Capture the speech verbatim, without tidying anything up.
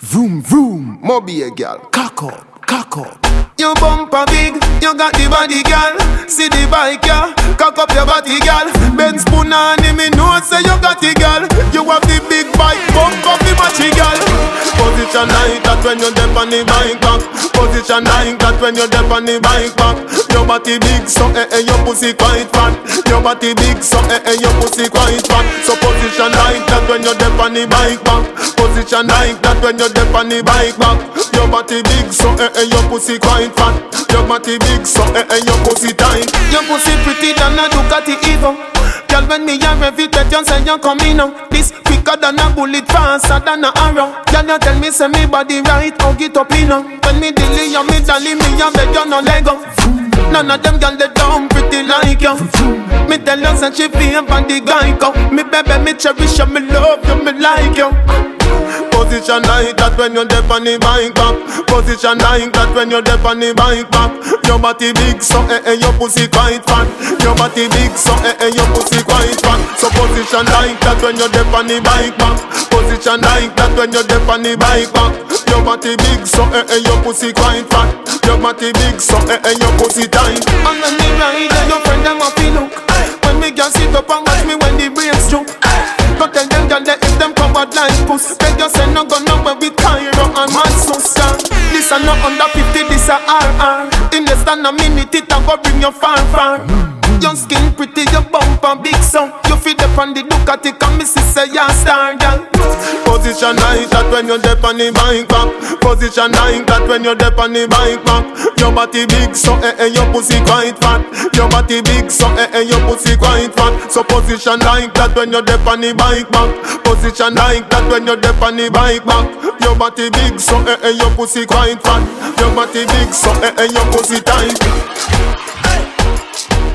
Vroom vroom, Moby a girl, cock up, cock up. You bumper big, you got the body, girl. See the bike, yeah. Cock up your body, girl. Ben spoon on him, me know say you got the girl. You have the big bike, bump up the matchy, girl. Position like that when you dip on the bike back. Position like that when you dip on the bike back. Your body big, so eh eh, your pussy quite fat. Your body big, so eh eh, your pussy quite fat. So position like that when you dip on the bike back. Position like that when you dip on the bike back. Your body big, so eh eh, your pussy quite fat. Your body big, so eh eh, your pussy tight. Your pussy pretty than a Ducati Evo. Girl, when me a rev it, you say you coming now. This quicker than a bullet, faster than a arrow. Girl, you tell me say me body right, hug it up in now. When me dilly, you me dolly, me a beg you no Lego. None of them girl they dumb pretty like you. Me tell you say she feel for the guy go. Me baby, me cherish you, me love you, me like you. Position like that when you dip on the bike back. Position like that when you dip on the bike back. Your body big, so eh eh, your pussy quite fat. Your body big, so eh eh, your pussy quite fat. So position like that when you dip on the bike back. Position like that when you dip on the bike back. Your body big, so eh eh, your pussy quite fat. Your body big, so eh eh, your pussy tight. And when me ride, then your friend them up in look. When me girl sit up and watch me when the brakes jump. Go tell them girl that if them covered like puss. Beg you say no go nowhere with Cairo and Manchester. This a no under fifty, this a R R. In less than a minute it a go bring you far far. Your skin pretty, your bumper big so. You feel up on the Ducati, come me see say you star girl. Position like that when you dip on the bike back. Position like that when you dip on the bike back. Your body big so eh eh, your pussy quite fat. Your body big so eh eh, your pussy quite fat. So position like that when you dip on the bike back. Position like that when you dip on the bike back. Your body big so eh eh, your pussy quite fat. Your body big so eh eh, your pussy tight.